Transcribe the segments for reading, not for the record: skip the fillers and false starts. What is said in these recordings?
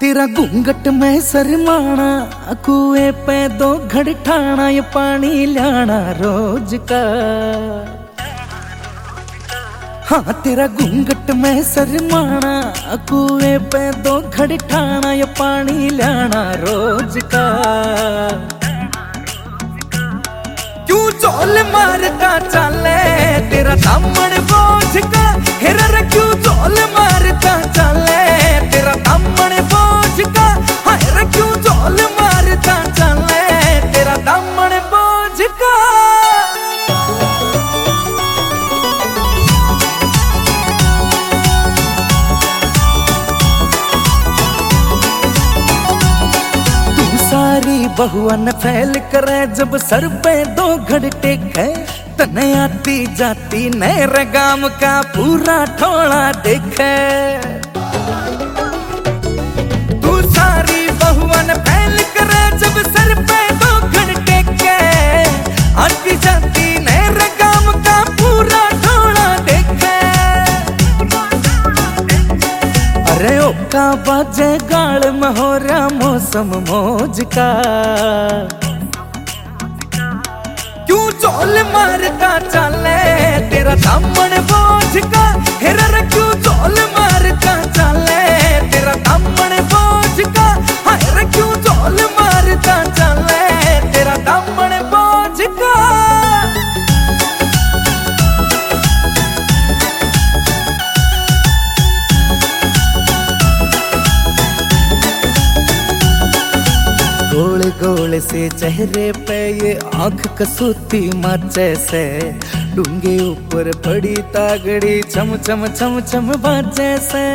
तेरा घूंघट में शर्माना, कुएं पे दो घड़ ठाना, ये पानी लाना रोज का। हाँ तेरा घूंघट में शर्माना, कुएं पे दो घड़ ठाना, ये पानी लाना रोज का। क्यों चोल मारता चले तेरा दामन बोझ का, हेरा रे क्यों चोल मारता चले तेरा दामन बोझ का, हेरा क्यों चोल मारता चले तेरा दामन बोझ का। सारी बहुआ न फैल करे जब सर पे दो घड़ टेके, तने आती जाती नए रगाम का पूरा ठोला देखे। तू सारी बहुआ न फैल करे जब सर पे दो घड़ टेके, आती जाती नए रगाम का पूरा ठोला देखे। अरे ओका बाजे गाल महोरा मौसम मौज का, क्यों चोल मारता चले तेरा दामन बोझ का, हेरा रे क्यों चोल मारता चले तेरा दामन बोझ का, हेरा क्यों चोल मारता चले तेरा दामन बोझ का। गोले गोले से चेहरे पे ये आंख कसूती माचे से, डूंगे ऊपर पड़ी तागड़ी चम चम चम चम बाजे से।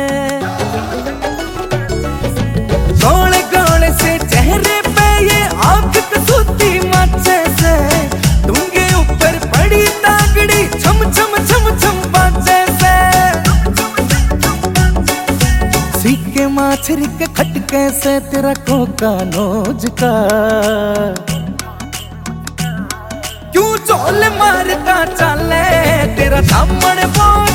गोले गोले से चेहरे पे ये आंख कसूती माचे से, डूंगे ऊपर पड़ी तागड़ी चम चम चम चम बाजे से। सीके माछरी के खटके से तेरा कोका नोज का, क्यों चोल मारता चले तेरा दामन बोझ